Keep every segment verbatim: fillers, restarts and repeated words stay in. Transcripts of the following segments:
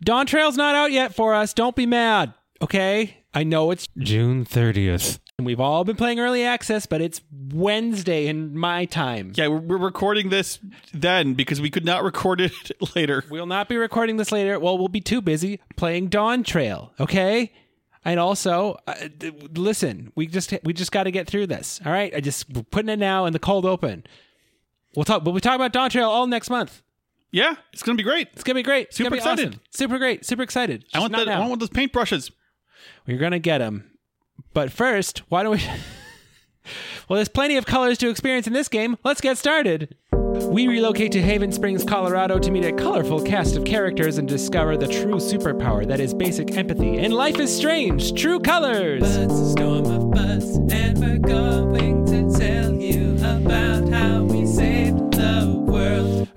Dawn Trail's not out yet for us. Don't be mad, okay? I know it's June thirtieth. And we've all been playing early access, but it's Wednesday in my time. Yeah, we're, we're recording this then because we could not record it later. We'll not be recording this later. Well, we'll be too busy playing Dawn Trail, okay? And also, uh, listen, we just we just got to get through this, all right? I just we're putting it now in the cold open. We'll talk, but we'll talk about Dawn Trail all next month. Yeah, it's gonna be great. It's gonna be great. It's Super gonna be excited. Awesome. Super great. Super excited. Just I want that. now. I want one of those paintbrushes. We're gonna get them, but first, why don't we? Well, there's plenty of colors to experience in this game. Let's get started. We relocate to Haven Springs, Colorado to meet a colorful cast of characters and discover the true superpower that is basic empathy in Life is Strange, True Colors. Buzz, a storm of buzz, and we're going to tell you about how we saved the world.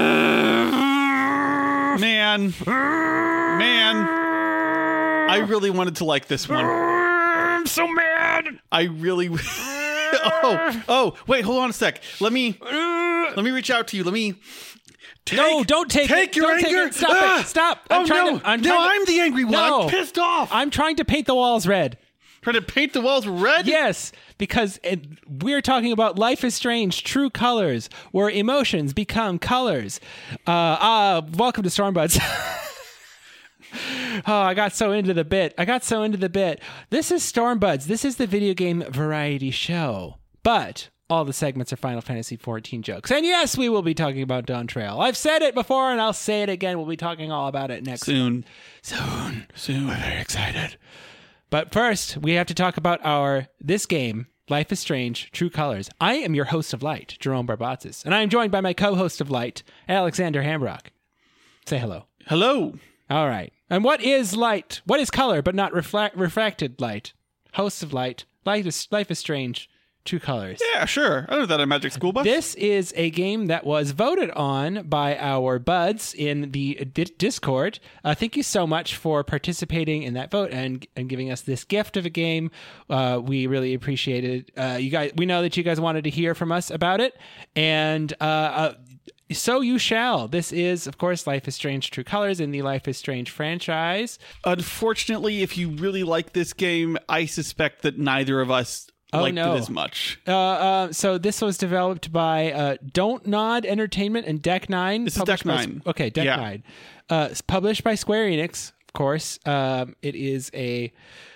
Man, man, I really wanted to like this one. I'm so mad. I really. oh, oh, wait, hold on a sec. Let me, let me reach out to you. Let me. Take, No, don't take, take it. your don't anger. Take it. Stop Ah! it. Stop. I'm oh trying no! To, I'm no, trying I'm to, the angry one. No. I'm pissed off. I'm trying to paint the walls red. Trying to paint the walls red. Yes, because it, we're talking about Life is Strange, True Colors, where emotions become colors. Uh, uh, welcome to Stormbuds. Oh, I got so into the bit. I got so into the bit. This is Stormbuds. This is the video game variety show. But all the segments are Final Fantasy fourteen jokes. And yes, we will be talking about Dawn Trail. I've said it before and I'll say it again. We'll be talking all about it next Soon. Soon. Soon. We're very excited. But first, we have to talk about our this game, Life is Strange, True Colors. I am your host of Light, Jerome Barbatzis, and I am joined by my co-host of Light, Alexander Hambrock. Say hello. Hello. All right. And what is light? What is color but not reflect, refracted light? Hosts of Light. Light is, Life is Strange, True Colors. Yeah, sure. I know that at Magic School Bus. This is a game that was voted on by our buds in the di- Discord. Uh, thank you so much for participating in that vote and and giving us this gift of a game. Uh, we really appreciate it. Uh, you guys, we know that you guys wanted to hear from us about it, and uh, uh, so you shall. This is, of course, Life is Strange: True Colors in the Life is Strange franchise. Unfortunately, if you really like this game, I suspect that neither of us Oh, liked no. it as much. Uh, uh, so this was developed by uh, Don't Nod Entertainment and Deck Nine. This is published Deck by- Nine. Okay, Deck Yeah. Nine. Uh, it's published by Square Enix, of course. Um, it is a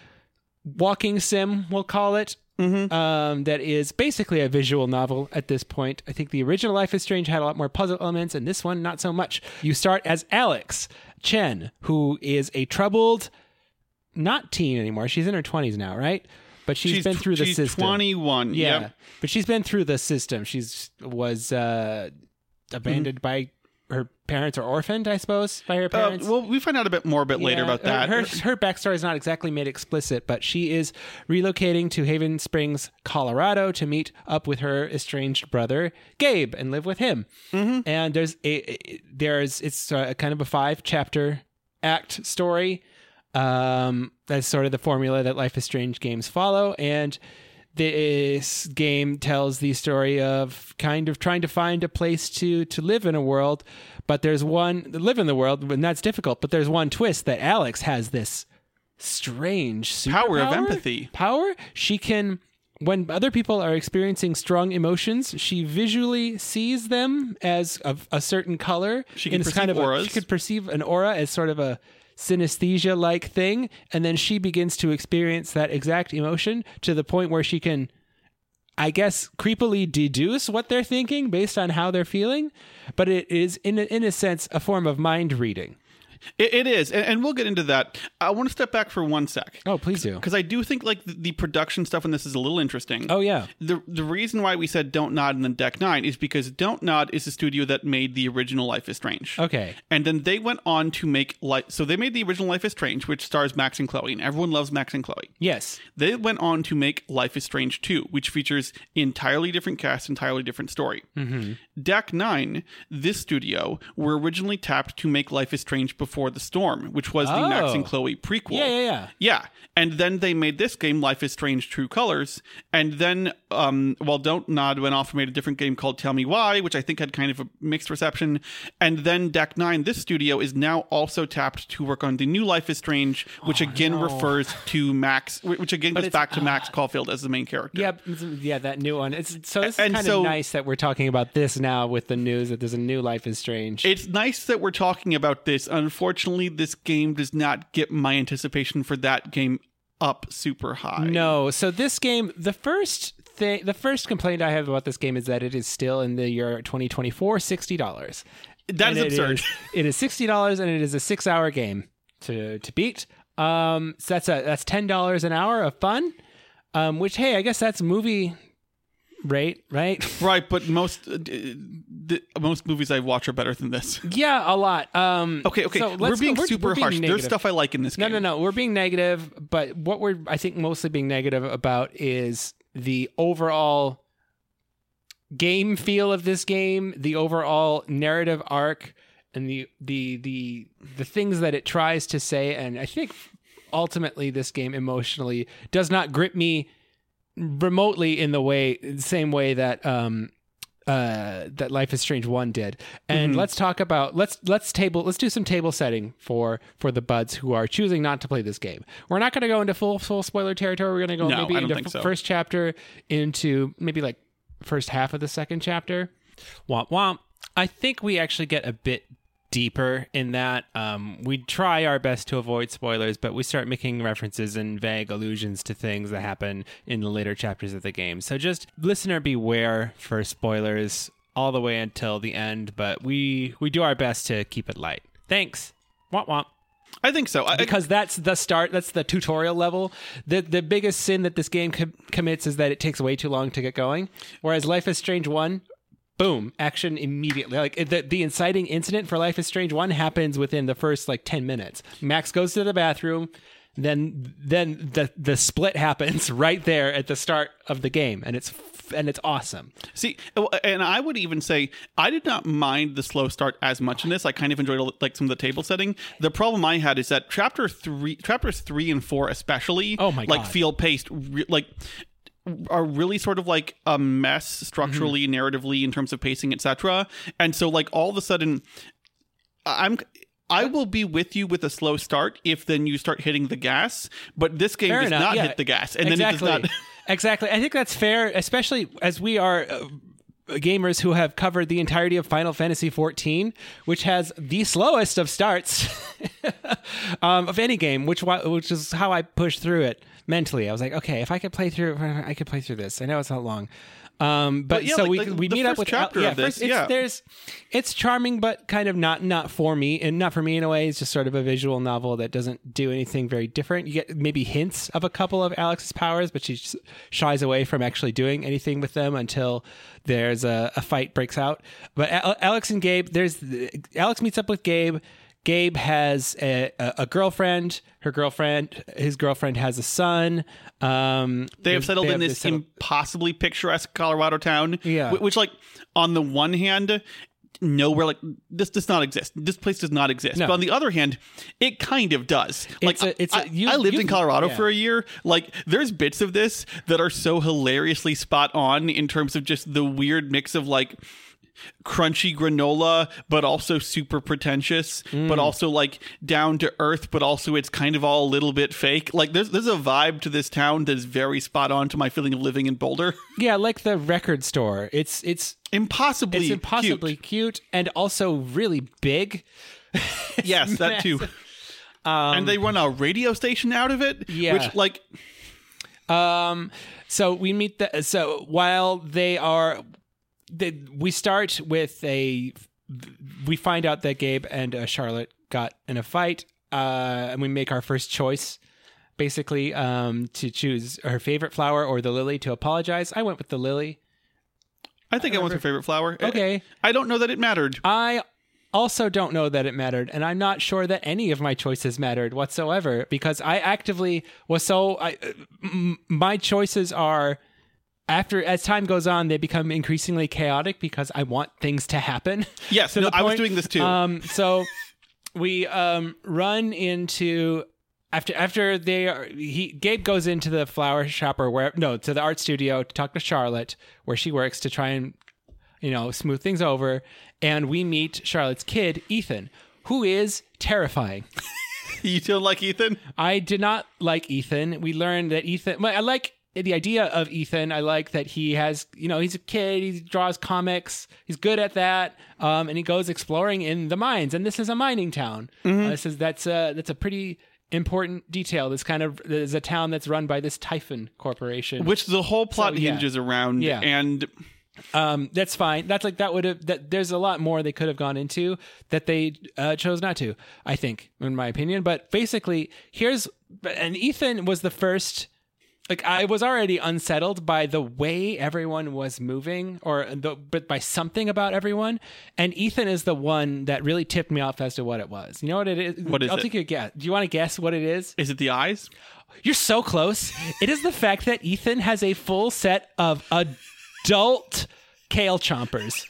walking sim, we'll call it. Mm-hmm. Um, that is basically a visual novel at this point. I think the original Life is Strange had a lot more puzzle elements, and this one not so much. You start as Alex Chen, who is a troubled, not teen anymore. She's in her twenties now, right? But she's, she's been through the she's system. twenty-one. Yeah, Yep. but she's been through the system. She's was uh, abandoned by her parents, or orphaned, I suppose, by her Uh, parents. well, we find out a bit more a bit later Yeah, about that. Her, her backstory is not exactly made explicit, but she is relocating to Haven Springs, Colorado to meet up with her estranged brother, Gabe, and live with him. Mm-hmm. And there's a, there's, it's a, kind of a five chapter act story. Um, that's sort of the formula that Life is Strange games follow. And this game tells the story of kind of trying to find a place to, to live in a world. But there's one, live in the world, and that's difficult. But there's one twist that Alex has this strange Power of superpower? empathy. Power? She can, when other people are experiencing strong emotions, she visually sees them as of a certain color. She can And it's perceive kind of a- auras. she could perceive an aura as sort of a synesthesia-like thing, and then she begins to experience that exact emotion to the point where she can, I guess, creepily deduce what they're thinking based on how they're feeling. But it is, in a, in a sense, a form of mind reading. It, it is, and, and we'll get into that. I want to step back for one sec. Oh, please do. Because I do think like the, the production stuff in this is a little interesting. Oh, yeah. The the reason why we said Don't Nod and then Deck Nine is because Don't Nod is the studio that made the original Life is Strange. Okay. And then they went on to make like so they made the original Life is Strange, which stars Max and Chloe, and everyone loves Max and Chloe. Yes. They went on to make Life is Strange two, which features entirely different cast, entirely different story. Mm-hmm. Deck Nine, this studio, were originally tapped to make Life is Strange before Before the Storm, which was the Oh. Max and Chloe prequel. Yeah, yeah, yeah. Yeah. And then they made this game, Life is Strange True Colors. And then, um, well, Don't Nod went off and made a different game called Tell Me Why, which I think had kind of a mixed reception. And then Deck Nine, this studio, is now also tapped to work on the new Life is Strange, which again no. refers to Max, which again goes it's- back to Max Caulfield as the main character. Yeah, it's- yeah, that new one. It's so this is And kind so- of nice that we're talking about this now with the news that there's a new Life is Strange. It's nice that we're talking about this. Unfortunately, this game does not get my anticipation for that game up super high. No, so this game, the first thing, the first complaint I have about this game is that it is still in the year twenty twenty-four, sixty dollars. That is And it absurd. is- it is sixty dollars, and it is a six-hour game to to beat. Um, so that's a that's ten dollars an hour of fun. Um, which hey, I guess that's movie rate, right? Right, but most uh, the, most movies I watch are better than this. Yeah, a lot. Um, Okay, okay, so we're let's being go- super we're being harsh. There's negative. stuff I like in this No, game. no, no. We're being negative, but what we're, I think, mostly being negative about is the overall game feel of this game, the overall narrative arc, and the the the the things that it tries to say. And I think ultimately, this game emotionally does not grip me remotely in the way, same way that um uh that Life is Strange one did. And Mm-hmm. let's talk about let's let's table let's do some table setting for for the buds who are choosing not to play this game. We're not going to go into full full spoiler territory. We're going to go No, maybe I don't into think f- so. first chapter into maybe like first half of the second chapter. Womp womp. I think we actually get a bit deeper in that. Um, we try our best to avoid spoilers, but we start making references and vague allusions to things that happen in the later chapters of the game. So just listener beware for spoilers all the way until the end, but we we do our best to keep it light. Thanks. Womp womp. I think so. I, Because that's the start, that's the tutorial level. The the biggest sin that this game com- commits is that it takes way too long to get going. Whereas Life is Strange one, boom, action immediately. Like the, the inciting incident for Life is Strange one happens within the first like ten minutes. Max goes to the bathroom, then then the the split happens right there at the start of the game, and it's and it's awesome. See, and I would even say I did not mind the slow start as much in this. I kind of enjoyed like some of the table setting. The problem I had is that chapter three, chapters three and four, especially, Oh my like God. feel paced, re- like are really sort of like a mess structurally, Mm-hmm. narratively, in terms of pacing, et cetera. And so, like all of a sudden, I'm. I will be with you with a slow start if then you start hitting the gas. But this game Fair does enough. not Yeah, hit the gas, and exactly. then it does not. Exactly. I think that's fair, especially as we are uh, gamers who have covered the entirety of Final Fantasy fourteen, which has the slowest of starts um, of any game, which wa- which is how I pushed through it mentally. I was like, okay, if I could play through, I could play through this. I know it's not long. Um, but, But yeah, so like- we like we the meet up first with chapter yeah, of this, first, it's, yeah. there's it's charming, but kind of not not for me, and not for me in a way. It's just sort of a visual novel that doesn't do anything very different. You get maybe hints of a couple of Alex's powers, but she just shies away from actually doing anything with them until there's a, a fight breaks out. But Al- Alex and Gabe, there's Alex meets up with Gabe. Gabe has a, a, a girlfriend. Her girlfriend, his girlfriend, has a son. Um, They have settled in they this settled- impossibly picturesque Colorado town. Yeah. wh- Which, like, on the one hand, nowhere like this does not exist. This place does not exist. No. But on the other hand, it kind of does. Like, It's a- it's a- I, you- I lived you- in Colorado yeah. for a year. Like, there's bits of this that are so hilariously spot on in terms of just the weird mix of like crunchy granola, but also super pretentious, Mm. but also like down to earth, but also it's kind of all a little bit fake. Like there's there's a vibe to this town that is very spot on to my feeling of living in Boulder. yeah, like the record store. It's it's Impossibly, it's impossibly cute, and also really big. cute. Yes, that too. and they run a radio station out of it. Yeah. which like Um, so we meet the so while they are, they, we start with a, we find out that Gabe and uh, Charlotte got in a fight, uh, and we make our first choice, basically, um, to choose her favorite flower or the lily to apologize. I went with the lily. I think I, want her favorite flower. Okay. I don't know that it mattered. I also don't know that it mattered, and I'm not sure that any of my choices mattered whatsoever, because I actively was so I, m- my choices are, after as time goes on, they become increasingly chaotic because I want things to happen. Yes, To no, the I was point- doing this too. Um, so we um, run into after after they are he Gabe goes into the flower shop or where no to the art studio to talk to Charlotte where she works to try and you know smooth things over, and we meet Charlotte's kid Ethan, who is terrifying. You don't like Ethan? I did not like Ethan. We learned that Ethan. well, I like the idea of Ethan. I like that he has, you know, he's a kid. He draws comics. He's good at that. Um, and he goes exploring in the mines. And this is a mining town. Mm-hmm. Uh, this is that's a that's a pretty important detail. This kind of is a town that's run by this Typhon Corporation, which the whole plot So, yeah. hinges around. Yeah. And Um, that's fine. That's like that would have that. There's a lot more they could have gone into that they uh, chose not to. I think, in my opinion. But basically, here's and Ethan was the first. Like I was already unsettled by the way everyone was moving, or the but by something about everyone. And Ethan is the one that really tipped me off as to what it was. You know what it is? What is I'll it? take a guess. Do you want to guess what it is? is it the eyes? You're so close. It is the fact that Ethan has a full set of adult kale chompers.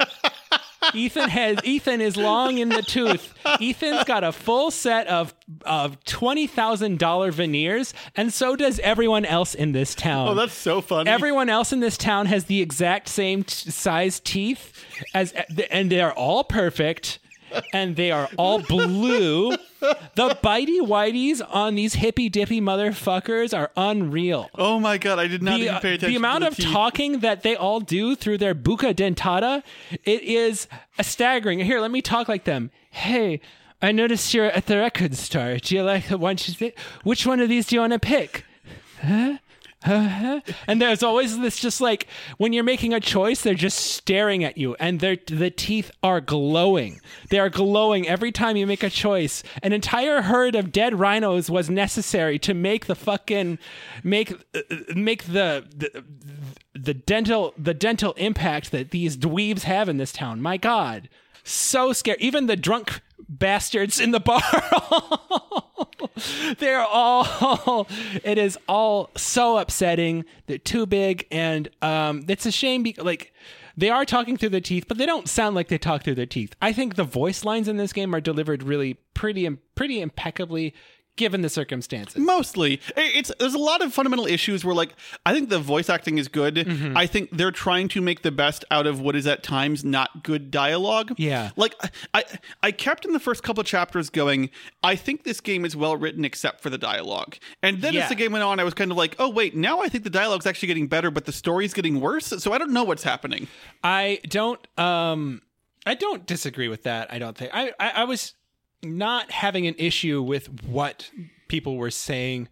Ethan has Ethan is long in the tooth. Ethan's got a full set of of twenty thousand dollar veneers, and so does everyone else in this town. Oh, that's so funny. Everyone else in this town has the exact same t- size teeth as, and they are all perfect. And they are all blue. The bitey whiteys on these hippy dippy motherfuckers are unreal. Oh my god, I did not The, even uh, pay attention the amount to the of teeth. talking that they all do through their bucca dentata, it is a staggering. Here, let me talk like them. Hey, I noticed you're at the record store. Do you like the one? Which one of these do you want to pick? Huh? Uh-huh. And there's always this just like when you're making a choice, they're just staring at you and their the teeth are glowing. They are glowing every time you make a choice. An entire herd of dead rhinos was necessary to make the fucking make uh, make the, the the dental the dental impact that these dweebs have in this town. My God. So scary. Even the drunk bastards in the bar. They're all, it is all so upsetting. They're too big. And um, it's a shame. Be- like, they are talking through their teeth, but they don't sound like they talk through their teeth. I think the voice lines in this game are delivered really pretty, pretty impeccably, given the circumstances. Mostly. It's there's a lot of fundamental issues where, like, I think the voice acting is good. Mm-hmm. I think they're trying to make the best out of what is at times not good dialogue. Yeah. Like, I I kept in the first couple of chapters going, I think this game is well written except for the dialogue. And then Yeah. as the game went on, I was kind of like, oh, wait, now I think the dialogue's actually getting better, but the story's getting worse. So I don't know what's happening. I don't, um, I don't disagree with that. I don't think I, I, I was not having an issue with what people were saying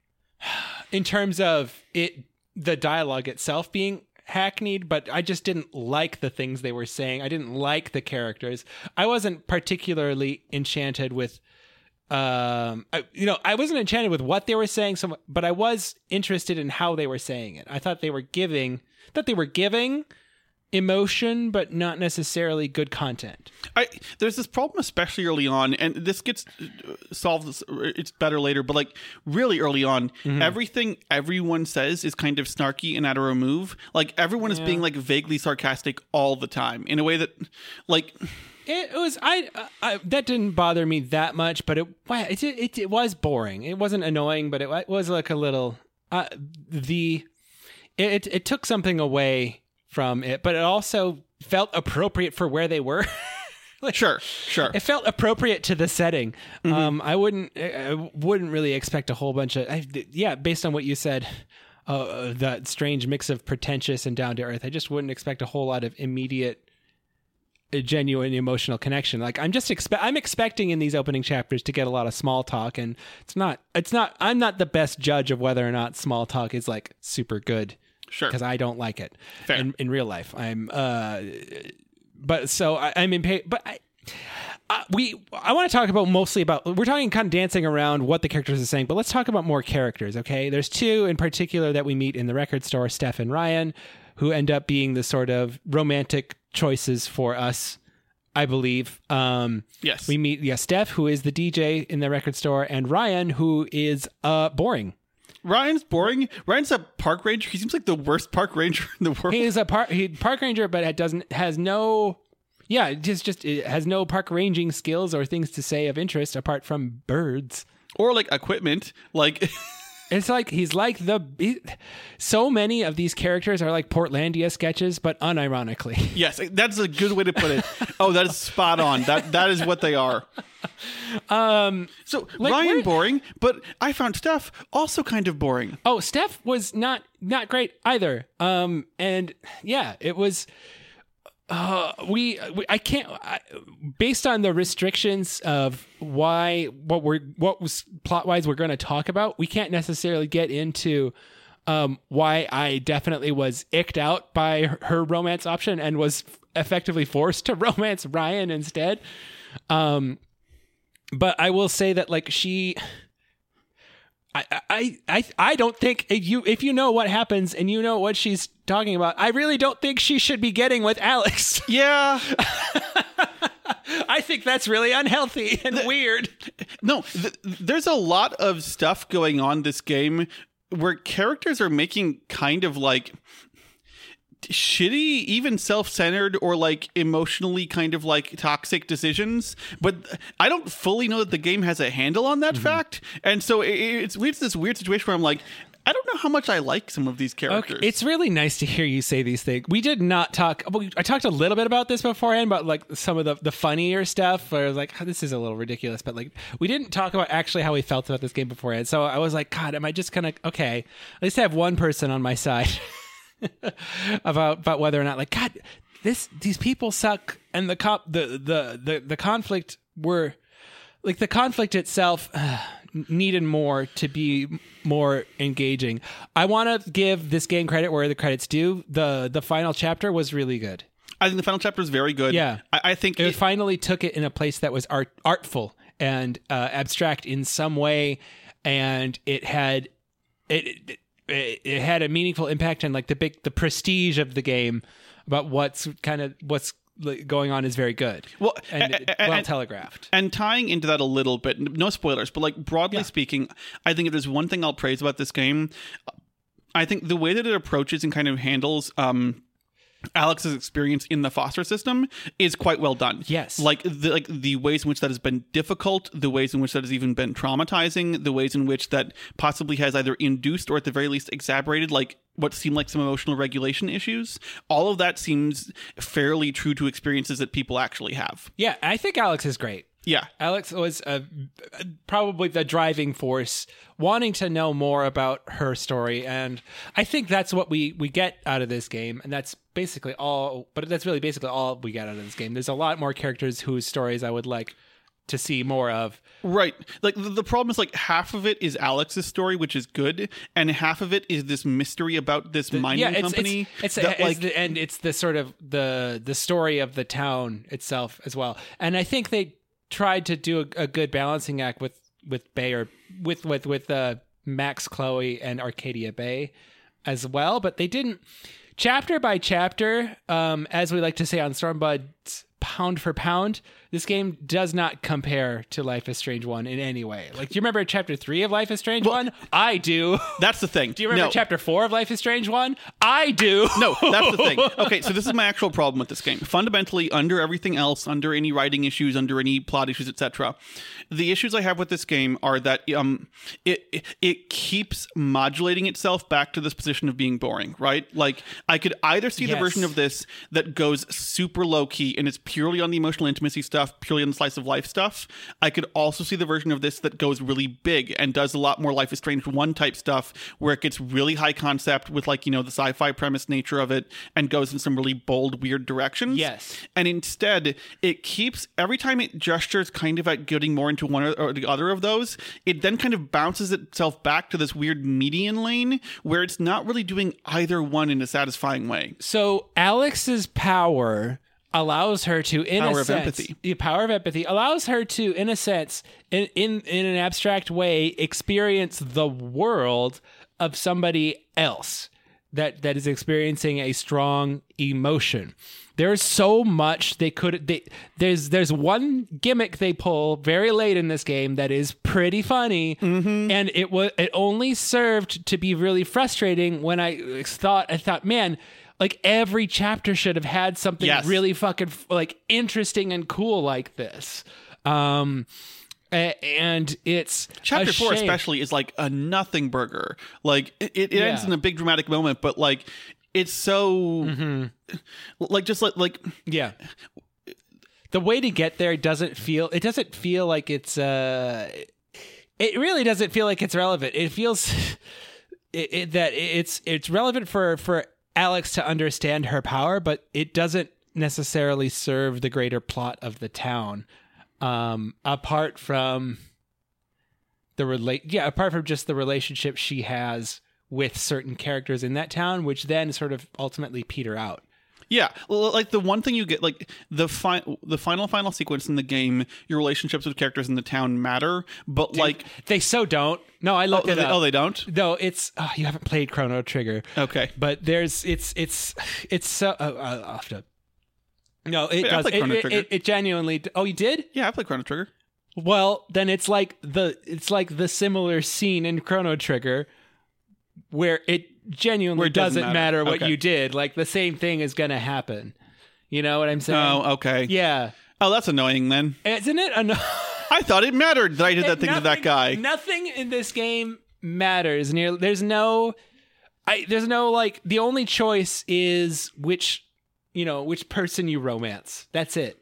in terms of it, the dialogue itself being hackneyed, but I just didn't like the things they were saying. I didn't like the characters. I wasn't particularly enchanted with, um, I, you know, I wasn't enchanted with what they were saying, so, but I was interested in how they were saying it. I thought they were giving, that they were giving emotion, but not necessarily good content. I there's this problem, especially early on, and this gets uh, solved. It's better later, but like really early on, Mm-hmm. everything everyone says is kind of snarky and at a remove. Like everyone is being like vaguely sarcastic all the time in a way that, like, It was I, I that didn't bother me that much, but it it it, it was boring. It wasn't annoying, but it was like a little uh, the it it took something away from it, but it also felt appropriate for where they were. Like, sure, sure. it felt appropriate to the setting. Mm-hmm. Um, I wouldn't, I wouldn't really expect a whole bunch of, I, yeah, based on what you said, uh, that strange mix of pretentious and down to earth. I just wouldn't expect a whole lot of immediate, uh, genuine emotional connection. Like I'm just expect, I'm expecting in these opening chapters to get a lot of small talk, and it's not, it's not. I'm not the best judge of whether or not small talk is like super good. Sure. Because I don't like it Fair. in, in real life. I'm, uh, but so I, I'm impatient. But I, uh, we, I want to talk about mostly about. We're talking kind of dancing around what the characters are saying, but let's talk about more characters. Okay, there's two in particular that we meet in the record store: Steph and Ryan, who end up being the sort of romantic choices for us. I believe. Um, Yes. we meet yeah Steph, who is the D J in the record store, and Ryan, who is uh boring. Ryan's boring. Ryan's a park ranger. He seems like the worst park ranger in the world. He is a park he, park ranger, but it doesn't has no. Yeah, it just just it has no park ranging skills or things to say of interest apart from birds. Or like equipment, like It's like he's like the he, so many of these characters are like Portlandia sketches, but unironically. yes, that's a good way to put it. Oh, that is spot on. That that is what they are. Um, So Like, Ryan where- boring, but I found Steph also kind of boring. oh, Steph was not not great either. Um, and yeah, it was. Uh, we, we I can't I, based on the restrictions of why what we're what was plot wise we're going to talk about. We can't necessarily get into um why I definitely was icked out by her, her romance option and was effectively forced to romance Ryan instead. Um, but I will say that like she. I, I I I don't think if you if you know what happens and you know what she's talking about, I really don't think she should be getting with Alex. Yeah. I think that's really unhealthy and weird. No, th- there's a lot of stuff going on this game where characters are making kind of like shitty, even self-centered or like emotionally kind of like toxic decisions, but I don't fully know that the game has a handle on that fact, and so it, it's it's this weird situation where I'm like, I don't know how much I like some of these characters. Okay, it's really nice to hear you say these things. We did not talk. well, I talked a little bit about this beforehand, but like some of the, the funnier stuff where I was like, oh, this is a little ridiculous, but like we didn't talk about actually how we felt about this game beforehand. So I was like, God, am I just gonna okay? At least I have one person on my side about about whether or not like God, this these people suck, and the cop the the the the conflict were like the conflict itself. Uh, needed more to be more engaging. I want to give this game credit where the credit's due. The the final chapter was really good. I think the final chapter is very good. Yeah. I, I think It, it, finally took it in a place that was art artful and uh, abstract in some way, and it had it, it it had a meaningful impact on like the big the prestige of the game about what's kind of what's going on is very good. Well, and a- a- well and- telegraphed. And tying into that a little bit, no spoilers, but like broadly Yeah. speaking, I think if there's one thing I'll praise about this game, I think the way that it approaches and kind of handles um, Alex's experience in the foster system is quite well done. Yes. Like the like the ways in which that has been difficult, the ways in which that has even been traumatizing, the ways in which that possibly has either induced or at the very least exacerbated like what seem like some emotional regulation issues. All of that seems fairly true to experiences that people actually have. Yeah, I think Alex is great. Yeah. Alex was uh, probably the driving force, wanting to know more about her story, and I think that's what we we get out of this game, and that's basically all. But that's really basically all we get out of this game. There's a lot more characters whose stories I would like to see more of. Right. Like the, the problem is like half of it is Alex's story, which is good, and half of it is this mystery about this mining yeah, it's, company. It's, it's, that, it's like, the, and it's the sort of the the story of the town itself as well. And I think they tried to do a, a good balancing act with with Bayer with with with uh, Max, Chloe, and Arcadia Bay as well, but they didn't chapter by chapter, um, as we like to say on Stormbud's pound for pound. This game does not compare to Life is Strange one in any way. Like, do you remember chapter three of Life is Strange one? I do. that's the thing. Do you remember no. chapter four of Life is Strange one? I do. No, that's the thing. Okay, so this is my actual problem with this game. Fundamentally, under everything else, under any writing issues, under any plot issues, et cetera, the issues I have with this game are that um, it, it it keeps modulating itself back to this position of being boring, right? Like, I could either see the Yes. version of this that goes super low key and is purely on the emotional intimacy stuff, purely on the slice of life stuff. I could also see the version of this that goes really big and does a lot more Life is Strange one type stuff, where it gets really high concept with like, you know, the sci-fi premise nature of it and goes in some really bold, weird directions. Yes. And instead, it keeps, every time it gestures kind of at getting more into one or, or the other of those, it then kind of bounces itself back to this weird median lane where it's not really doing either one in a satisfying way. So Alex's power allows her to, in Power a of sense, empathy. the power of empathy allows her to, in a sense, in, in in an abstract way, experience the world of somebody else that that is experiencing a strong emotion. There's so much they could. They, there's there's one gimmick they pull very late in this game that is pretty funny, Mm-hmm. and it was it only served to be really frustrating when I thought I thought, man, like every chapter should have had something Yes. really fucking like interesting and cool like this. Um, a- and it's Chapter a four shame. especially is like a nothing burger. Like it, it ends Yeah. in a big dramatic moment, but like it's so Mm-hmm. like just like like Yeah. The way to get there doesn't feel it doesn't feel like it's uh it really doesn't feel like it's relevant. It feels it, it, that it's it's relevant for for Alex to understand her power, but it doesn't necessarily serve the greater plot of the town. Um apart from the relate yeah, apart from just the relationship she has with certain characters in that town, which then sort of ultimately peter out. yeah, l- like the one thing you get, like the fi- the final final sequence in the game, your relationships with characters in the town matter, but like They so don't. No, I oh looked it they, up. oh they don't. No, it's oh, you haven't played Chrono Trigger, Okay, but there's it's it's it's so. Uh, I'll have to. No, it Wait, I does. played It, Chrono it, Trigger. it, it genuinely. Oh, you did? yeah, I play Chrono Trigger. Well, then it's like the it's like the similar scene in Chrono Trigger where it genuinely Where it doesn't doesn't matter, matter. what Okay. you did. Like the same thing is going to happen. You know what I'm saying? Oh, okay. Yeah, Oh, that's annoying then. isn't it? Ano- I thought it mattered that I did that thing to that Nothing- guy. Nothing in this game matters. Near there's no, I there's no like the only choice is which, you know, which person you romance. That's it,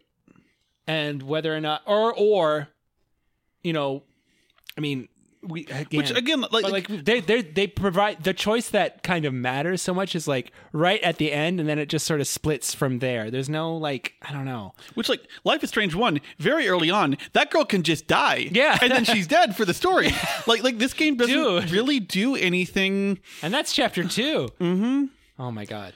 and whether or not or or, you know, I mean, we again, Which again, like, but like they they they provide the choice that kind of matters so much is like right at the end, and then it just sort of splits from there. There's no like I don't know. which like Life is Strange one, very early on, that girl can just die. Yeah. and then she's dead for the story. Like like this game doesn't Dude. really do anything. And that's chapter two. Mm-hmm. Oh my god.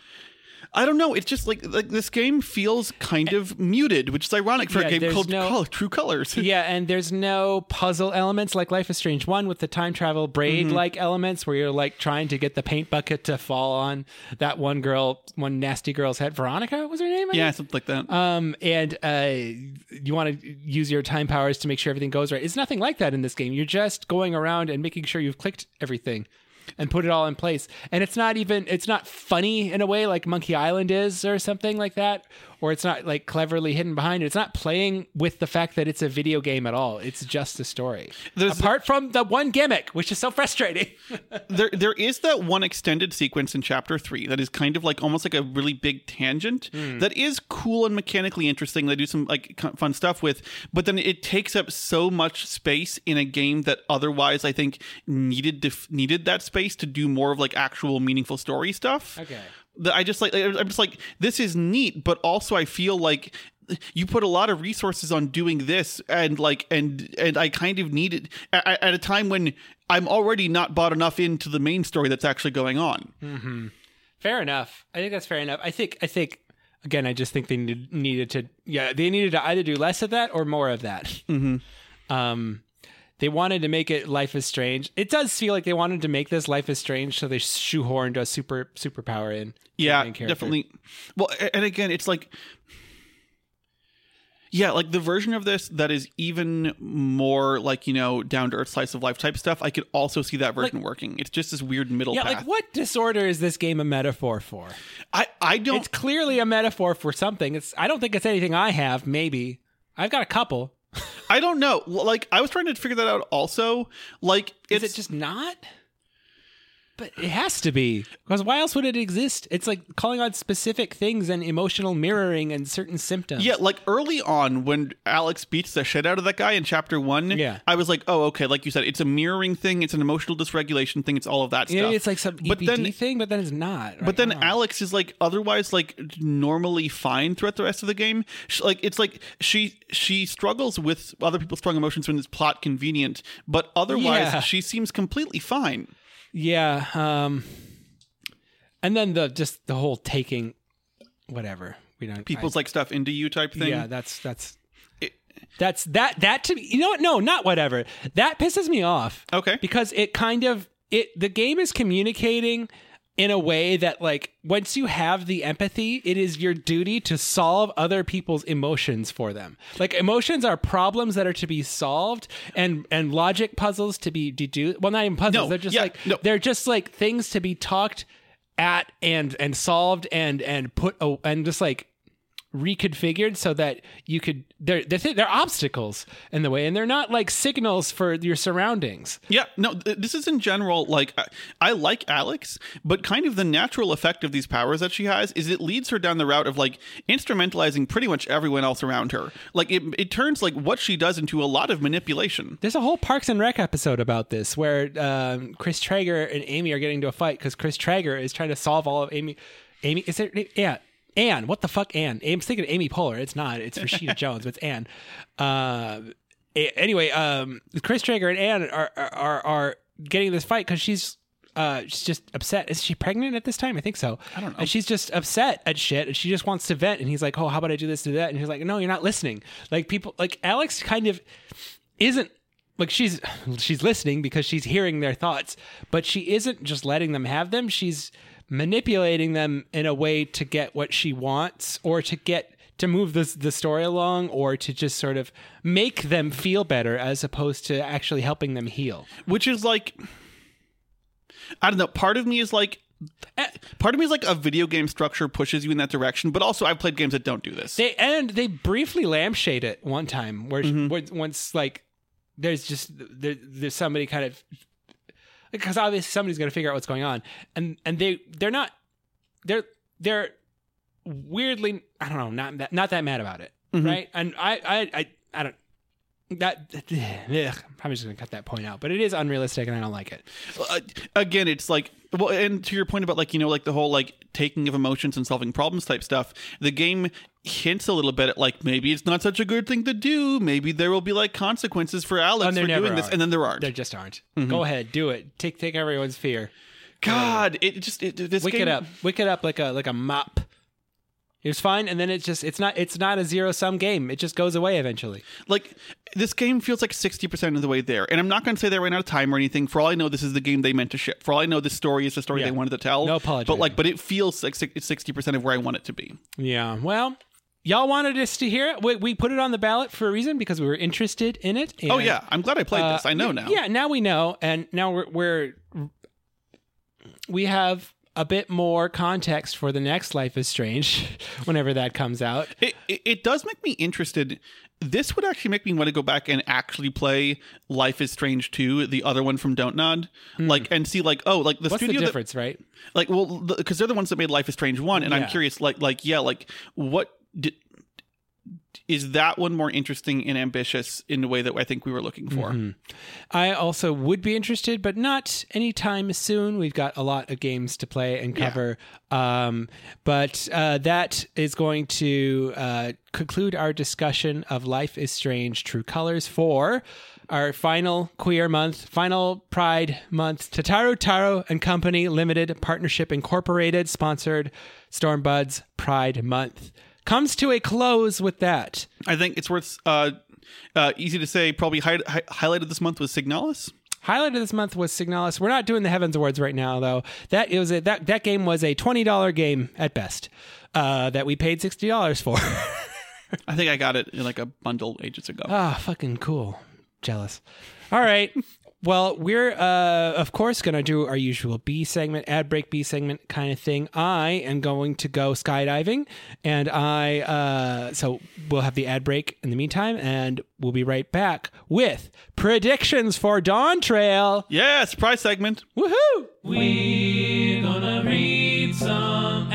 I don't know. It's just like like this game feels kind of muted, which is ironic for Yeah, a game there's called no- Col- True Colors. Yeah, and there's no puzzle elements like Life is Strange one with the time travel braid like elements where you're like trying to get the paint bucket to fall on that one girl, one nasty girl's head. Veronica was her name? I Yeah, think? something like that. Um, and uh, you want to use your time powers to make sure everything goes right. It's nothing like that in this game. You're just going around and making sure you've clicked everything and put it all in place. And it's not even, it's not funny in a way like Monkey Island is or something like that. Or it's not like cleverly hidden behind it. It's not playing with the fact that it's a video game at all. It's just a story. There's- Apart from the one gimmick, which is so frustrating. there there is that one extended sequence in chapter three that is kind of like almost like a really big tangent that is cool and mechanically interesting. They do some like c- fun stuff with, but then it takes up so much space in a game that otherwise I think needed to, needed that space to do more of like actual meaningful story stuff. Okay. That I just like I'm just like this is neat, but also I feel like you put a lot of resources on doing this, and like and and I kind of need it at, at a time when I'm already not bought enough into the main story that's actually going on. Fair enough. I think that's fair enough. I think, I think, again, I just think they need, needed to, yeah, they needed to either do less of that or more of that. Mm-hmm. Um, they wanted to make it Life is Strange. It does feel like they wanted to make this Life is Strange, so they shoehorned a super superpower in. to the Yeah, main character. definitely. Well, a- and again, it's like, yeah, like the version of this that is even more like, you know, down to earth slice of life type stuff. I could also see that version working. It's just this weird middle Yeah, path. like what disorder is this game a metaphor for? I, I don't. It's clearly a metaphor for something. It's. I don't think it's anything I have. Maybe I've got a couple. I don't know. Like I was trying to figure that out. Also, like Is it's it just not? But it has to be, because why else would it exist? It's like calling on specific things and emotional mirroring and certain symptoms. yeah, like early on when Alex beats the shit out of that guy in chapter one. Yeah. I was like, oh, okay. Like you said, it's a mirroring thing. It's an emotional dysregulation thing. It's all of that Maybe stuff. it's like some E But P D then- thing, but then it's not. But then Alex is like otherwise like normally fine throughout the rest of the game. She, like it's like she she struggles with other people's strong emotions when it's plot convenient, but otherwise Yeah. she seems completely fine. yeah, um, and then the just the whole taking, whatever we don't People's like stuff into you type I, thing. yeah, that's that's that's that that to me. You know what? No, not whatever. That pisses me off. Okay. because it kind of it the game is communicating in a way that like once you have the empathy, it is your duty to solve other people's emotions for them. Like emotions are problems that are to be solved, and and logic puzzles to be deduced. Well, not even puzzles. No, they're just yeah, like no. they're just like things to be talked at and and solved and and put oh, and just like reconfigured so that you could they're, they're they're obstacles in the way, and they're not like signals for your surroundings. Yeah, no, th- this is in general, like, I, I like Alex, but kind of the natural effect of these powers that she has is it leads her down the route of, like, instrumentalizing pretty much everyone else around her. Like, it, it turns, like, what she does into a lot of manipulation. There's a whole Parks and Rec episode about this where um, Chris Traeger and Amy are getting into a fight because Chris Traeger is trying to solve all of Amy. Amy, is it? Yeah. Anne, what the fuck, Anne? I'm thinking Amy Poehler. It's not. It's Rashida Jones, but it's Anne. Uh, anyway, um, Chris Traeger and Anne are are are getting in this fight because she's uh she's just upset. Is she pregnant at this time? I think so. I don't know. And she's just upset at shit, and she just wants to vent. And he's like, "Oh, how about I do this, do that?" And he's like, "No, you're not listening." Like people, like Alex, kind of isn't. Like she's she's listening because she's hearing their thoughts, but she isn't just letting them have them. She's manipulating them in a way to get what she wants, or to get to move the the story along, or to just sort of make them feel better as opposed to actually helping them heal. Which is like, I don't know, part of me is like, part of me is like a video game structure pushes you in that direction, but also I've played games that don't do this. They and they briefly lampshade it one time where, mm-hmm. where once like there's just there, there's somebody kind of, because obviously somebody's going to figure out what's going on, and and they they're not they're they're weirdly, I don't know, not that not that mad about it, mm-hmm. right? And I I I, I don't that ugh, I'm probably just going to cut that point out, but it is unrealistic and I don't like it. Uh, again, it's like, well, and to your point about like, you know, like the whole like taking of emotions and solving problems type stuff, the game hints a little bit at like, maybe it's not such a good thing to do. Maybe there will be like consequences for Alex for doing this, are. and then there aren't. There just aren't. Mm-hmm. Go ahead, do it. Take take everyone's fear. God, it just it, this wick game... it up, wick it up like a like a mop. It was fine, and then it just it's not it's not a zero sum game. It just goes away eventually. Like, this game feels like sixty percent of the way there, and I'm not going to say they ran out of time or anything. For all I know, this is the game they meant to ship. For all I know, this story is the story yeah. they wanted to tell. No apology. But like, but it feels like it's sixty percent of where I want it to be. Yeah. Well, y'all wanted us to hear it. We, we put it on the ballot for a reason because we were interested in it. And, oh yeah, I'm glad I played uh, this. I know now. Yeah, now we know, and now we're, we're we have a bit more context for the next Life is Strange whenever that comes out. It, it, it does make me interested. This would actually make me want to go back and actually play Life is Strange two, the other one from Don't Nod, mm. like, and see like, oh, like the What's studio the difference, that, right? Like, well, because the, they're the ones that made Life is Strange one, and yeah. I'm curious, like, like yeah, like what did, is that one more interesting and ambitious in the way that I think we were looking for? Mm-hmm. I also would be interested, but not anytime soon. We've got a lot of games to play and cover. Yeah. Um, but uh, that is going to uh, conclude our discussion of Life is Strange True Colors for our final queer month, final Pride month. Tataru Taro and Company Limited Partnership Incorporated sponsored Stormbuds Pride Month comes to a close with that. I think it's worth, uh, uh, easy to say, probably hi- hi- highlighted this month was Signalis. Highlighted this month was Signalis. We're not doing the Heavens Awards right now, though. That it was a, that that game was a twenty dollars game at best uh, that we paid sixty dollars for. I think I got it in like a bundle ages ago. Ah, fucking cool. Jealous. All right. Well, we're, uh, of course, going to do our usual B segment, ad break B segment kind of thing. I am going to go skydiving, and I, uh, so we'll have the ad break in the meantime, and we'll be right back with predictions for Dawn Trail. Yeah, surprise segment. Woohoo! We're gonna read some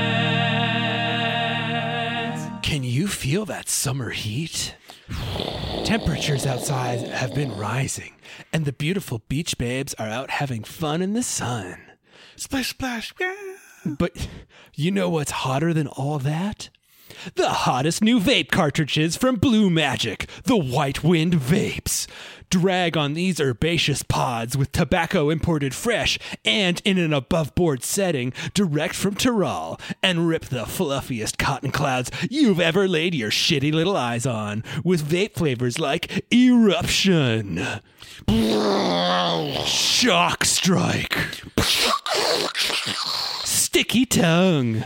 ads. Can you feel that summer heat? Temperatures outside have been rising, and the beautiful beach babes are out having fun in the sun. Splash, splash. Yeah. But you know what's hotter than all that? The hottest new vape cartridges from Blue Magic, the White Wind Vapes. Drag on these herbaceous pods with tobacco imported fresh and in an above-board setting direct from Tyrol and rip the fluffiest cotton clouds you've ever laid your shitty little eyes on with vape flavors like Eruption, Shock Strike, Sticky Tongue,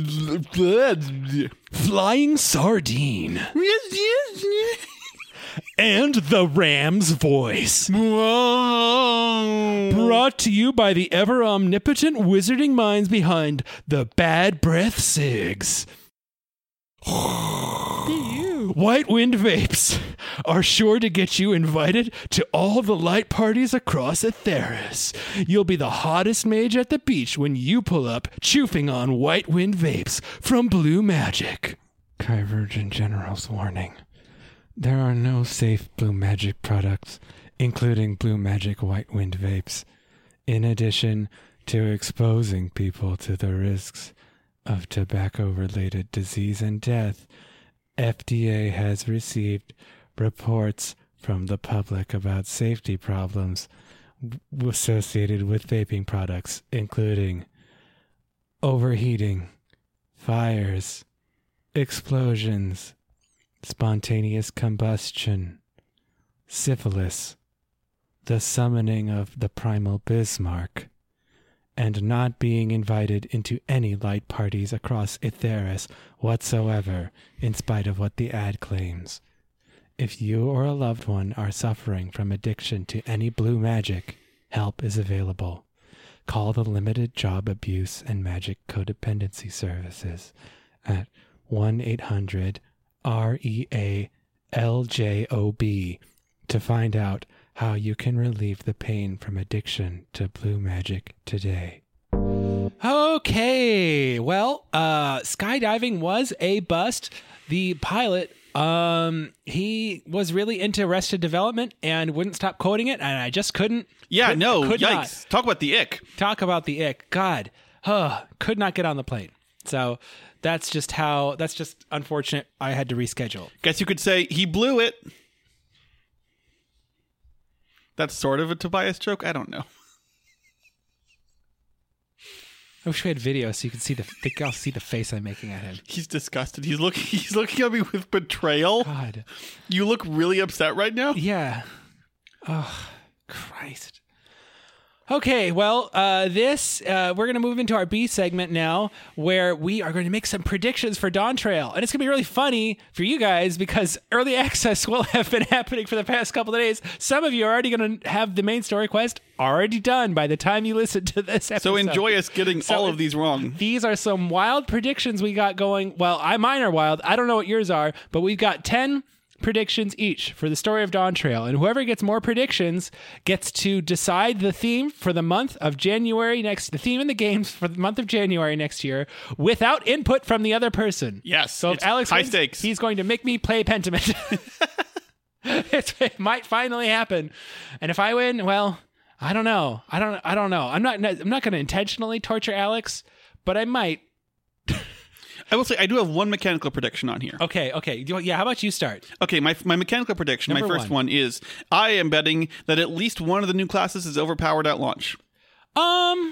Flying Sardine, and the Ram's voice. Whoa. Brought to you by the ever omnipotent wizarding minds behind the Bad Breath Cigs. White Wind Vapes are sure to get you invited to all the light parties across Atheris. You'll be the hottest mage at the beach when you pull up choofing on White Wind Vapes from Blue Magic. Kyvergin General's warning. There are no safe Blue Magic products, including Blue Magic White Wind Vapes, in addition to exposing people to the risks of tobacco-related disease and death. F D A has received reports from the public about safety problems w- associated with vaping products, including overheating, fires, explosions, spontaneous combustion, syphilis, the summoning of the primal Bismarck, and not being invited into any light parties across Atheris whatsoever, in spite of what the ad claims. If you or a loved one are suffering from addiction to any blue magic, help is available. Call the Limited Job Abuse and Magic Codependency Services at one eight hundred R E A L J O B to find out how you can relieve the pain from addiction to blue magic today. Okay, well, uh, skydiving was a bust. The pilot, um, he was really into Arrested Development and wouldn't stop quoting it, and I just couldn't. Yeah, could, no, could yikes. Not. Talk about the ick. Talk about the ick. God, huh, could not get on the plane. So that's just how, that's just unfortunate. I had to reschedule. Guess you could say he blew it. That's sort of a Tobias joke. I don't know. I wish we had video so you could see the, they could all see the face I'm making at him. He's disgusted. He's looking. He's looking at me with betrayal. God. You look really upset right now. Yeah. Oh, Christ. Okay, well, uh, this, uh, we're going to move into our B segment now, where we are going to make some predictions for Dawn Trail. And it's going to be really funny for you guys because early access will have been happening for the past couple of days. Some of you are already going to have the main story quest already done by the time you listen to this episode. So enjoy us getting So all of these wrong. These are some wild predictions we got going. Well, I mine are wild. I don't know what yours are, but we've got ten predictions each for the story of Dawn Trail, and whoever gets more predictions gets to decide the theme for the month of January next, the theme in the games for the month of January next year without input from the other person. Yes, So if it's Alex high wins, stakes. he's going to make me play Pentiment. it, it might finally happen. And if I win, well, I don't know. I don't I don't know. I'm not I'm not going to intentionally torture Alex, but I might. I will say I do have one mechanical prediction on here. Okay, okay. Yeah, how about you start? Okay, my my mechanical prediction, Number my first one. one is I am betting that at least one of the new classes is overpowered at launch. Um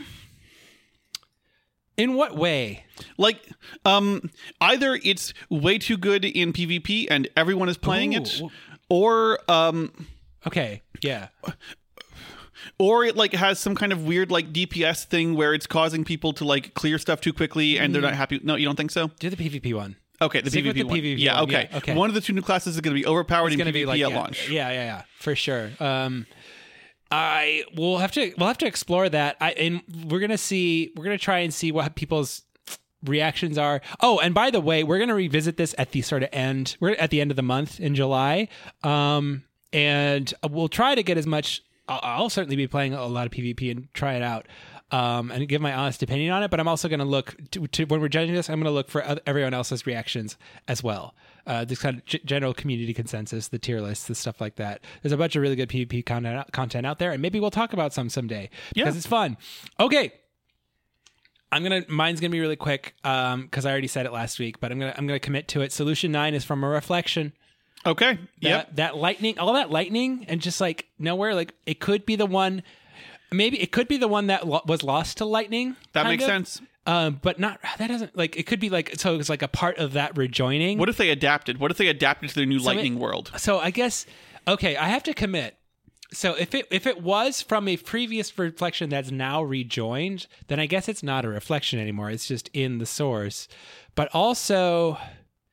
In what way? Like, um, either it's way too good in PvP and everyone is playing it, Ooh. or um, Okay, yeah. or it like has some kind of weird like D P S thing where it's causing people to like clear stuff too quickly and they're not happy. No, you don't think so? Do the PvP one. Okay, the Stick PvP with the one. PvP yeah, one. okay. Yeah, okay. One of the two new classes is going to be overpowered It's in going to PvP be like at yeah, launch. Yeah, yeah, yeah, for sure. Um, I we'll have to we'll have to explore that. I and we're gonna see we're gonna try and see what people's reactions are. Oh, and by the way, we're gonna revisit this at the sort of end. We're at the end of the month in July, um, and we'll try to get as much. I'll, I'll certainly be playing a lot of PvP and try it out. Um, and give my honest opinion on it, but I'm also going to look to, to when we're judging this. I'm going to look for other, everyone else's reactions as well. Uh, this kind of g- general community consensus, the tier lists, the stuff like that. There's a bunch of really good PvP content out, content out there, and maybe we'll talk about some someday because Yeah. it's fun. Okay, I'm gonna. Mine's gonna be really quick because um, I already said it last week, but I'm gonna I'm gonna commit to it. Solution nine is from a reflection. Okay. That, Yep. that lightning, all that lightning, and just like nowhere, like it could be the one. Maybe it could be the one that lo- was lost to lightning. That kind makes of. sense. Um, but not that doesn't like it could be like so it's like a part of that rejoining. What if they adapted? What if they adapted to their new So lightning it- world? So I guess okay, I have to commit. So if it if it was from a previous reflection that's now rejoined, then I guess it's not a reflection anymore. It's just in the source. But also,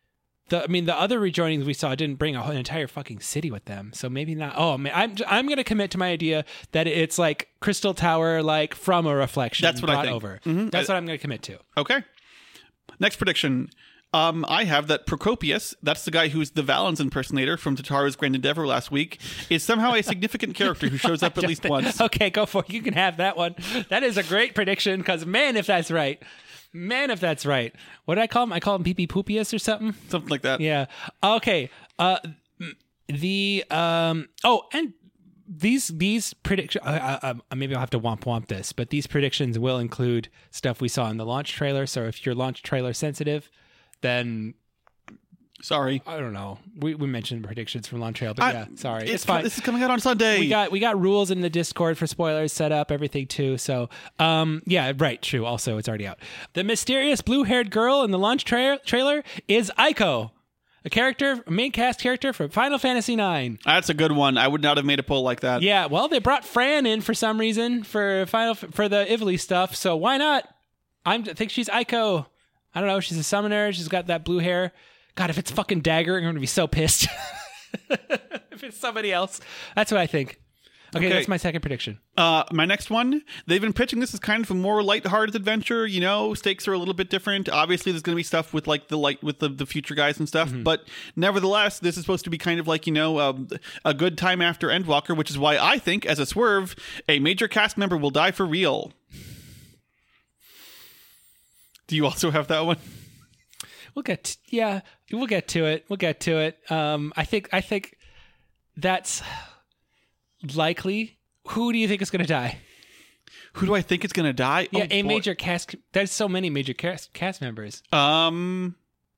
The, I mean, the other rejoinings we saw didn't bring a whole, an entire fucking city with them, so maybe not. Oh man, I'm I'm gonna commit to my idea that it's like Crystal Tower, like from a reflection. That's what I brought think. Over. Mm-hmm. That's what I'm gonna commit to. Okay. Next prediction. Um, I have that Procopius, that's the guy who's the Valens impersonator from Tataru's Grand Endeavor last week, is somehow a significant character who shows up at least once. Okay, go for it. You can have that one. That is a great prediction because man, if that's right, man, if that's right. What did I call him? I call him Pee Pee Poopius or something. Something like that. Yeah. Okay. Uh, the um. Oh, and these these predictions. Uh, uh, maybe I'll have to womp womp this, but these predictions will include stuff we saw in the launch trailer. So if you're launch trailer sensitive, then sorry, I don't know. We we mentioned predictions from launch trailer, but I, yeah, sorry, it's, it's fine. This is coming out on Sunday. We got we got rules in the Discord for spoilers set up, everything too. So, um, yeah, right, true. Also, it's already out. The mysterious blue-haired girl in the launch tra- trailer is Aiko, a character, a main cast character from Final Fantasy nine. That's a good one. I would not have made a poll like that. Yeah, well, they brought Fran in for some reason for Final for the Ivoli stuff, so why not? I'm, I think she's Aiko. I don't know. She's a summoner. She's got that blue hair. God, if it's fucking Dagger, I'm going to be so pissed. If it's somebody else. That's what I think. Okay, Okay. that's my second prediction. Uh, my next one, they've been pitching this as kind of a more lighthearted adventure. You know, stakes are a little bit different. Obviously, there's going to be stuff with like the light with the, the future guys and stuff. Mm-hmm. But nevertheless, this is supposed to be kind of like, you know, um, a good time after Endwalker, which is why I think, as a swerve, a major cast member will die for real. Do you also have that one? We'll get to, yeah, we'll get to it. We'll get to it. Um, I think I think that's likely. Who do you think is going to die? Who do I think is going to die? Yeah, Oh, a boy. major cast. There's so many major cast cast members. Um,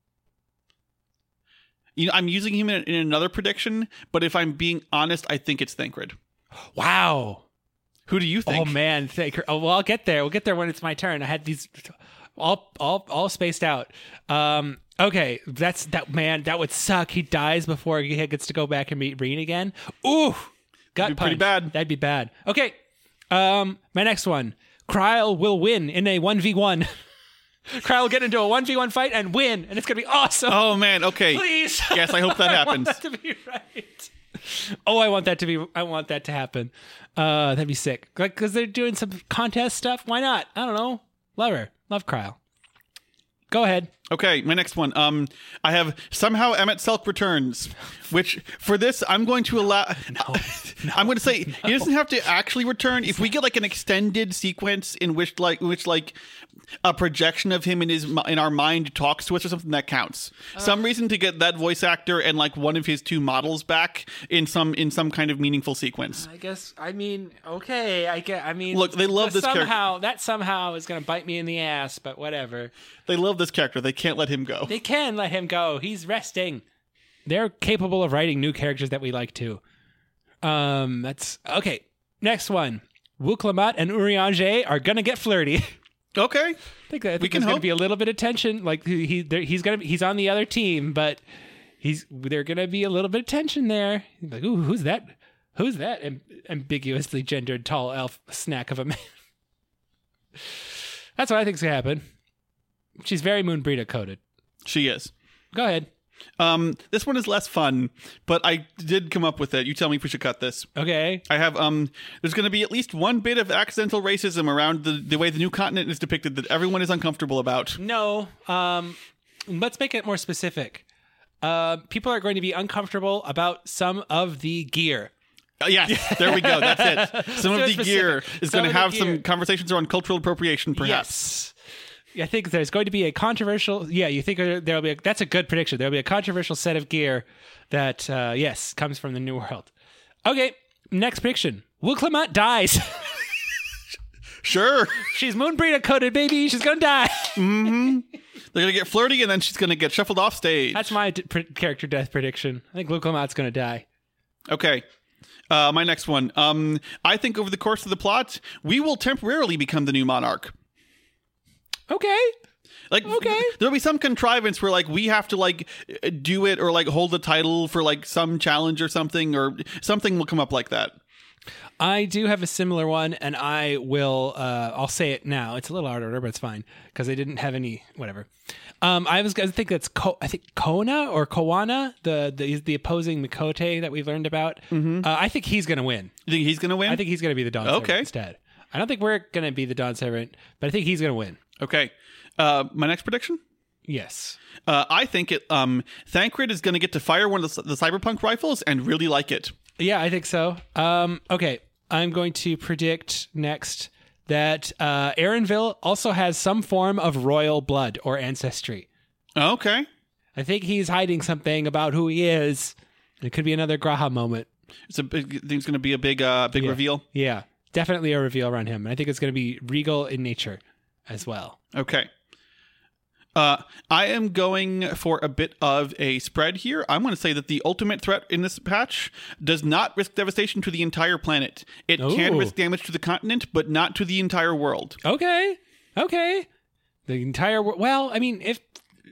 you know, I'm using him in, in another prediction, but if I'm being honest, I think it's Thancred. Wow. Who do you think? Oh man, thank her. Oh, well, I'll get there. We'll get there when it's my turn. I had these all all all spaced out. Um, okay, that's that man. That would suck. He dies before he gets to go back and meet Reen again. Ooh, gut Be pretty punch. bad. That'd be bad. Okay, um, my next one. Kryle will win in a one v one. Kryle will get into a one v one fight and win, and it's gonna be awesome. Oh man, okay. Please. Yes, I hope that I happens. want that to be right. Oh, I want that to be. I want that to happen. Uh, that'd be sick. Like, because they're doing some contest stuff. Why not? I don't know. Love her. Love Kryle. Go ahead. Okay, my next one. Um, I have somehow Emmett Selk returns, which for this I'm going to allow. No, I'm going to say he doesn't have to actually return. If we get like an extended sequence in which like in which like a projection of him in his in our mind talks to us or something, that counts. Uh, some reason to get that voice actor and like one of his two models back in some in some kind of meaningful sequence. I guess. I mean, okay. I get. I mean, Look, they love this character. somehow. That somehow is going to bite me in the ass. But whatever. They love this character. They can't let him go. They can let him go. He's resting. They're capable of writing new characters that we like too. Um, that's okay. Next one. Wuklamot and Urianger are gonna get flirty. Okay. I think, I think We can there's going hope. to be a little bit of tension. Like he, he there- he's gonna be, he's on the other team, but he's they're gonna be a little bit of tension there. He's like, ooh, who's that? Who's that Am- ambiguously gendered tall elf snack of a man? That's what I think's gonna happen. She's very Moonbreeda coded. She is. Go ahead. Um, this one is less fun, but I did come up with it. You tell me if we should cut this. Okay. I have um there's going to be at least one bit of accidental racism around the, the way the new continent is depicted that everyone is uncomfortable about. No. Um, let's make it more specific. Uh, people are going to be uncomfortable about some of the gear. Uh, yes, there we go. That's it. Some So of the specific. gear is Some going to of the have gear. some conversations around cultural appropriation, perhaps. Yes. I think there's going to be a controversial. Yeah, you think there'll be. A, that's a good prediction. There'll be a controversial set of gear that, uh, yes, comes from the New World. Okay, next prediction. Wuklamot dies. Sure. She's Moonbreeda coded, baby. She's gonna die. They're going to get flirty and then she's going to get shuffled off stage. That's my d- pre- character death prediction. I think Wuklamot's gonna die. Okay. Uh, my next one. Um, I think over the course of the plot, we will temporarily become the new monarch. Okay. Like, Okay. there'll be some contrivance where, like, we have to, like, do it or, like, hold the title for, like, some challenge or something, or something will come up like that. I do have a similar one, and I will. Uh, I'll say it now. It's a little out of order, but it's fine because I didn't have any. Whatever. Um, I was going to think that's Ko- I think Kona or Koana, the the the opposing Mikote that we've learned about. Mm-hmm. Uh, I think he's going to win. You think he's going to win? I think he's going to be the Dawn Okay. Servant instead. I don't think we're going to be the Dawn Servant, but I think he's going to win. Okay. Uh, my next prediction. Yes. Uh, I think it. Um, Thancred is going to get to fire one of the, the cyberpunk rifles and really like it. Yeah, I think so. Um, okay, I'm going to predict next that uh, Aaronville also has some form of royal blood or ancestry. Okay. I think he's hiding something about who he is. It could be another Graha moment. It's a big. I think it's going to be a big, uh, big Yeah. reveal. Yeah, definitely a reveal around him. And I think it's going to be regal in nature as well. Okay. Uh, I am going for a bit of a spread here. I'm going to say that the ultimate threat in this patch does not risk devastation to the entire planet. It can Ooh. risk damage to the continent, but not to the entire world. Okay, okay. The entire world. Well, I mean, if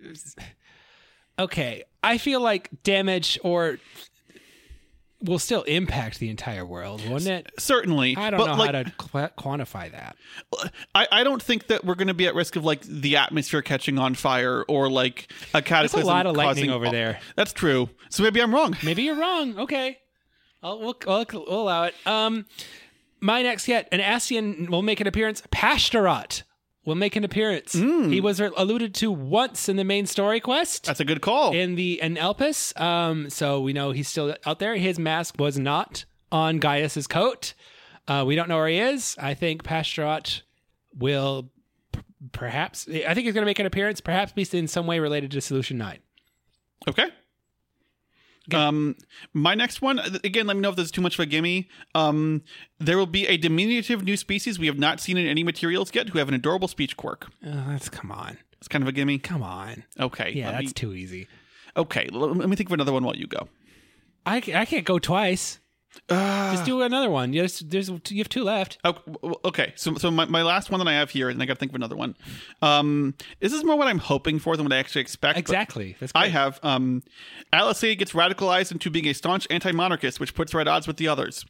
okay, I feel like damage or will still impact the entire world, wouldn't it? Certainly. I don't but know like, how to qu- quantify that. I, I don't think that we're going to be at risk of like the atmosphere catching on fire or like a cataclysm. lot of lightning causing- over there. That's true. So maybe I'm wrong. Maybe you're wrong. Okay, I'll, we'll, we'll, we'll allow it. Um, my next yet, an Ascian will make an appearance. Pashtarat will make an appearance. He was alluded to once in the main story quest. That's a good call. in the in Elpis. Um, so we know he's still out there. His mask was not on Gaius's coat. Uh, we don't know where he is. I think Pashtarat will p- perhaps. I think he's going to make an appearance. Perhaps be in some way related to Solution Nine. Okay. Um, my next one, again, let me know if this is too much of a gimme. Um, there will be a diminutive new species we have not seen in any materials yet who have an adorable speech quirk. Oh, that's come on, It's kind of a gimme. come on. Okay. Yeah, let that's me, too easy. okay. Let let me think of another one while you go. I, I can't go twice. Uh, Just do another one. You just, there's you have two left. Oh, okay. So, so my, my last one that I have here, and I got to think of another one. Um, this is more what I'm hoping for than what I actually expect. but Exactly. That's I great. have um, Alizé gets radicalized into being a staunch anti-monarchist, which puts her at odds with the others.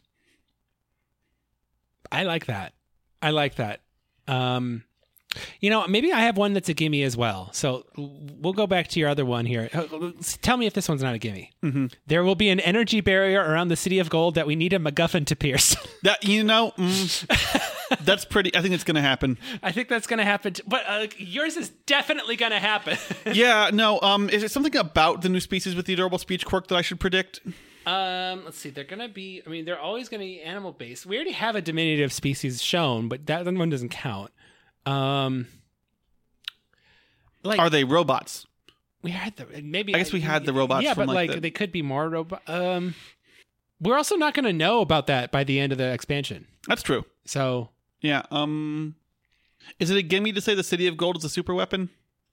I like that. I like that. Um, you know, maybe I have one that's a gimme as well. So we'll go back to your other one here. Uh, Tell me if this one's not a gimme. Mm-hmm. There will be an energy barrier around the City of Gold that we need a MacGuffin to pierce. That you know, mm, that's pretty. I think it's going to happen. I think that's going to happen. T- but uh, yours is definitely going to happen. Yeah. No. Um. Is it something about the new species with the adorable speech quirk that I should predict? um, let's see. They're going to be, I mean, they're always going to be animal based. We already have a diminutive species shown, but that one doesn't count. Um, like Are they robots? we had the maybe I guess we had the robots Yeah, from, but like, like the- they could be more robot. Um, we're also not going to know about that by the end of the expansion. That's true. So Yeah. Um. Is it a gimme to say the City of Gold is a super weapon?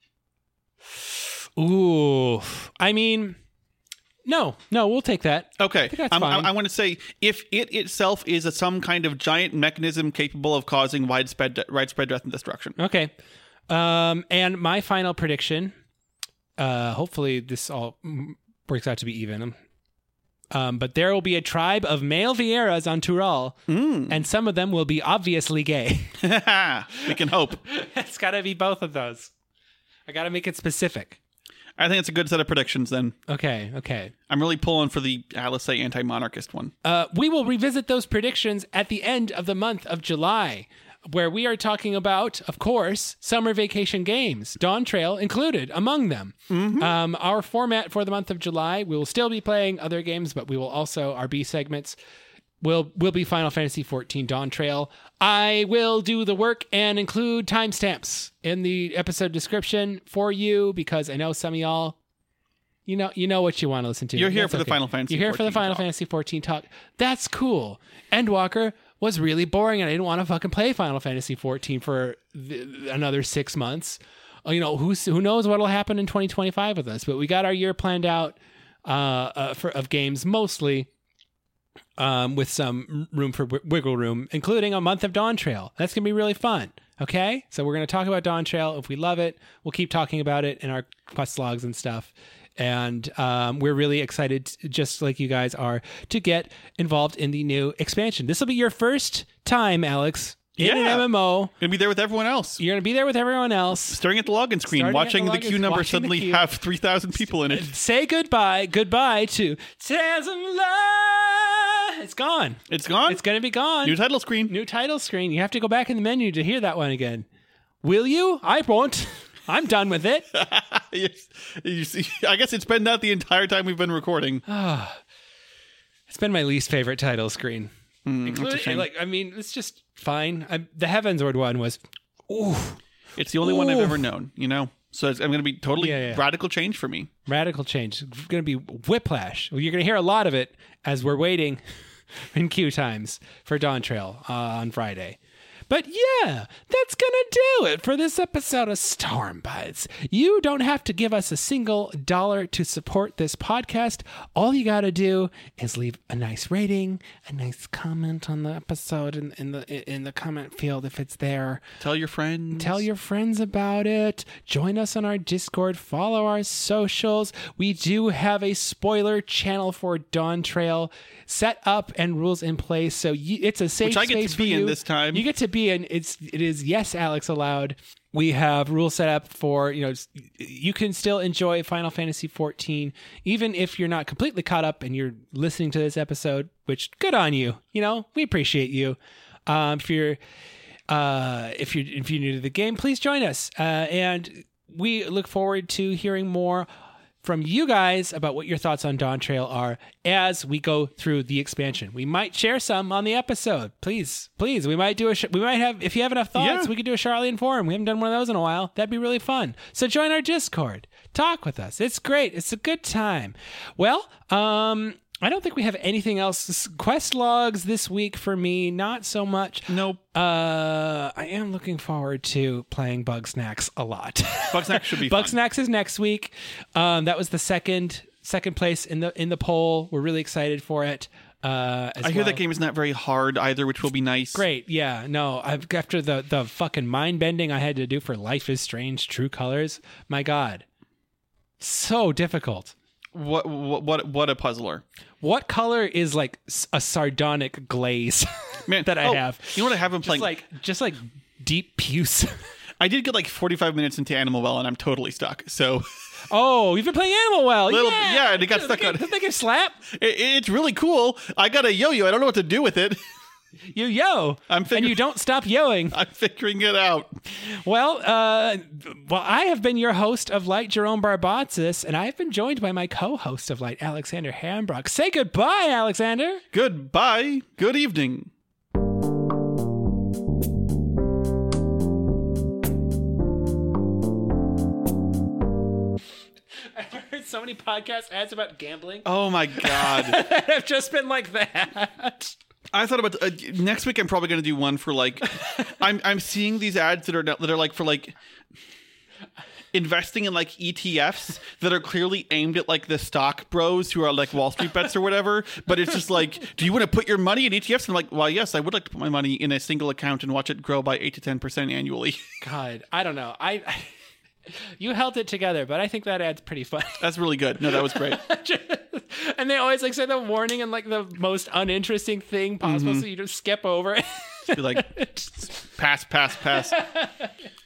ooh, I mean, no, no, we'll take that. Okay, that's I'm- fine. I, I want to say if it itself is a, some kind of giant mechanism capable of causing widespread de- widespread death and destruction. Okay. Um, and my final prediction, uh, hopefully this all mm, works out to be even. Um, but there will be a tribe of male Vieras on Tural, and some of them will be obviously gay. We can hope. It's got to be both of those. I got to make it specific. I think it's a good set of predictions. Then Okay, okay. I'm really pulling for the Alizé anti-monarchist one. Uh, we will revisit those predictions at the end of the month of July, where we are talking about, of course, summer vacation games, Dawn Trail included among them. Um, our format for the month of July, we will still be playing other games, but we will also, our B segments will will be Final Fantasy fourteen Dawn Trail. I will do the work and include timestamps in the episode description for you, because I know some of y'all, you know, you know what you want to listen to. You're here That's for the Final Fantasy You're here for the fourteen Final talk. Fantasy fourteen talk. That's cool. Endwalker was really boring, and I didn't want to fucking play Final Fantasy fourteen for th- another six months. Uh, You know, who's, who knows what'll happen in twenty twenty-five with us? But we got our year planned out uh, uh, for of games mostly. Um, with some room for w- wiggle room, including a month of Dawn Trail. That's going to be really fun. Okay? So we're going to talk about Dawn Trail. If we love it, we'll keep talking about it in our quest logs and stuff. And um, we're really excited, just like you guys are, to get involved in the new expansion. This will be your first time, Alex, in Yeah. an M M O. Gonna be there with everyone else. You're going to be there with everyone else. Staring at the login screen, Starting watching at the, the queue login- number watching the suddenly queue. have three thousand people in it. Say goodbye, goodbye to Tales of Love. It's gone. It's gone. It's going to be gone. New title screen. New title screen. You have to go back in the menu to hear that one again. Will you? I won't. I'm done with it. Yes. You see, I guess it's been that the entire time we've been recording. It's been my least favorite title screen. Mm, that's a Including, shame. like, I mean, it's just fine. I, the Heavensward one was, ooh, It's the only one I've Ooh. ever known, you know? So it's, I'm going to be totally Yeah, yeah. radical change for me. radical change. It's going to be whiplash. Well, you're going to hear a lot of it as we're waiting in queue times for Dawn Trail uh, on Friday. But yeah, that's going to do it for this episode of Storm Buds. You don't have to give us a single dollar to support this podcast. All you got to do is leave a nice rating, a nice comment on the episode in, in the in the comment field if it's there. Tell your friends. Tell your friends about it. Join us on our Discord. Follow our socials. We do have a spoiler channel for Dawn Trail set up and rules in place, so you, it's a safe Which I get space to be for in you. this time. You get to be in. It's it is yes, Alex allowed. We have rules set up for, you know, you can still enjoy Final Fantasy fourteen even if you're not completely caught up and you're listening to this episode. Which good on you. You know, we appreciate you. Um, if you're uh, if you're if you're new to the game, please join us. Uh, and we look forward to hearing more from you guys about what your thoughts on Dawn Trail are as we go through the expansion. We might share some on the episode. Please, please. We might do a. Sh- we might have. If you have enough thoughts, Yeah. we could do a Charlian forum. We haven't done one of those in a while. That'd be really fun. So join our Discord. Talk with us. It's great. It's a good time. Well, um. I don't think we have anything else. Quest logs this week for me, not so much. Nope. Uh, I am looking forward to playing Bug Snacks a lot. Bugsnax should be Bug fun. Snacks is next week. Um, that was the second second place in the in the poll. We're really excited for it. Uh, as I hear well. that game is not very hard either, which will be nice. Great, yeah. No, I've after the the fucking mind bending I had to do for Life is Strange: True Colors. My God, so difficult. What what what, what a puzzler. What color is like s- a sardonic glaze Man, that I oh, have? You know what I have been Just playing? like just like deep puce. I did get like forty-five minutes into Animal Well and I'm totally stuck. So Oh, you've been playing Animal Well. Little- yeah, yeah, and it got stuck Doesn't on- Doesn't that get slap? it, it's really cool. I got a yo-yo. I don't know what to do with it. You yo. I'm figure- and you don't stop yoing. I'm figuring it out. Well, uh, well, I have been your host of Light, Jerome Barbatsis, and I've been joined by my co-host of Light, Alexander Hambrock. Say goodbye, Alexander. Goodbye. Good evening. I've heard so many podcast ads about gambling Oh my god. that have just been like that. I thought about uh, next week. I'm probably going to do one for like. I'm I'm seeing these ads that are that are like for like investing in like E T Fs that are clearly aimed at like the stock bros who are like Wall Street bets or whatever. But it's just like, do you want to put your money in E T Fs? And I'm like, well, yes, I would like to put my money in a single account and watch it grow by eight to ten percent annually. God, I don't know. I, I you held it together, but I think that ad's pretty funny. That's really good. No, that was great. And they always like say the warning and like the most uninteresting thing possible, so you just skip over it. Be like, pass, pass, pass.